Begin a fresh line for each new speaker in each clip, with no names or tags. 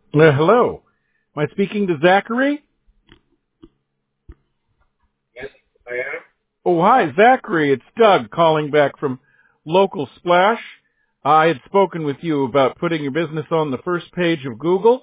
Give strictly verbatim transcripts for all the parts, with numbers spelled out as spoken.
Uh, hello. Am I speaking to Zachary?
Yes, I am.
Oh, hi, Zachary. It's Doug calling back from Local Splash. I had spoken with you about putting your business on the first page of Google.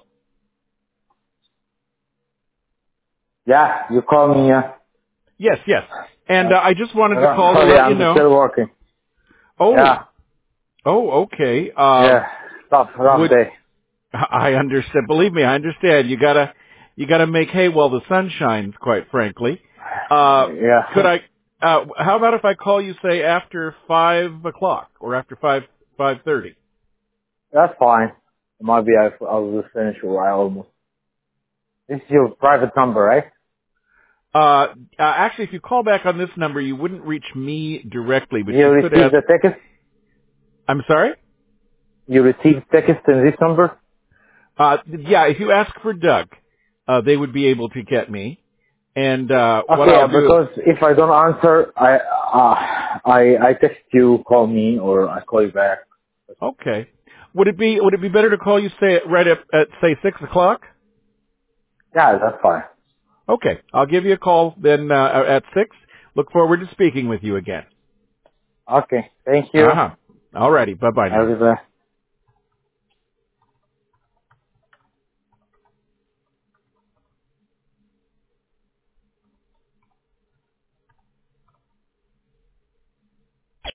Yeah, you call me. Uh,
Yes, yes. And
uh,
uh, I just wanted to call to
sorry,
let you
I'm
know.
still working.
Oh,
Yeah,
oh, okay. Um,
yeah, tough, rough
would
day.
I understand? Believe me, I understand. You gotta, you gotta make hay while the sun shines. Quite frankly, uh, could
Yeah,
I? Uh, how about if I call you, say, after five o'clock or after five five thirty?
that's fine. Maybe I, I'll just finish a while almost. This is your private number, right?
Uh, uh, actually, if you call back on this number, you wouldn't reach me directly, but
You
you could
receive
ask.
the text?
I'm sorry.
You receive text in this number?
Uh, yeah, if you ask for Doug, uh, they would be able to get me. And uh, what
Okay, uh,
I'll do is,
because if I don't answer, I, uh, I, I text you, call me, or I call you back.
okay. Would it be would it be better to call you, say, right at, at say six o'clock?
Yeah, that's fine.
Okay, I'll give you a call then uh, at six. Look forward to speaking with you again.
Okay, thank you.
Uh huh. Alrighty. Bye bye
Have
now.
a good day.